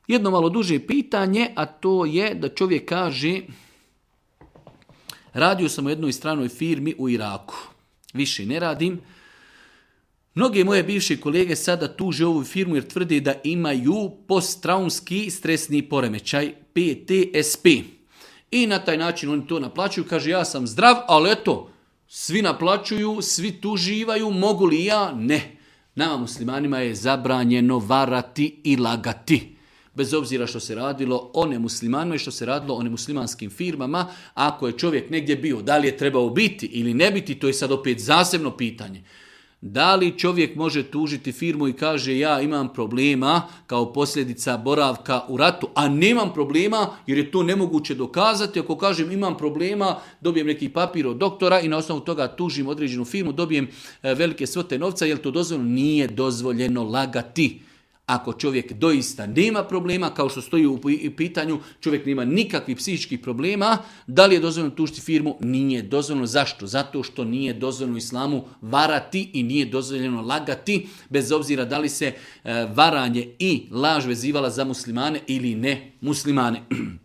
Jedno malo duže pitanje, a to je da čovjek kaže: radio sam u jednoj stranoj firmi u Iraku. Više ne radim. Mnoge moje bivše kolege sada tuže ovu firmu jer tvrde da imaju posttraumski stresni poremećaj, PTSP. I na taj način oni to naplaćuju. Kaže, ja sam zdrav, ali eto, svi naplaćuju, svi tuživaju, mogu li ja? Ne. Nama muslimanima je zabranjeno varati i lagati. Bez obzira što se radilo o nemuslimanima i što se radilo o nemuslimanskim firmama, ako je čovjek negdje bio, da li je trebao biti ili ne biti, to je sad opet zasebno pitanje. Da li čovjek može tužiti firmu i kaže ja imam problema kao posljedica boravka u ratu, a nemam problema jer je to nemoguće dokazati. Ako kažem imam problema, dobijem neki papir od doktora i na osnovu toga tužim određenu firmu, dobijem velike svote novca, jer to dozvoljeno? Nije dozvoljeno lagati. Ako čovjek doista nema problema, kao što stoji u pitanju, čovjek nema nikakvih psihičkih problema, da li je dozvoljeno tužiti firmu? Nije dozvoljeno. Zašto? Zato što nije dozvoljeno u islamu varati i nije dozvoljeno lagati, bez obzira da li se varanje i laž vezivala za muslimane ili ne muslimane.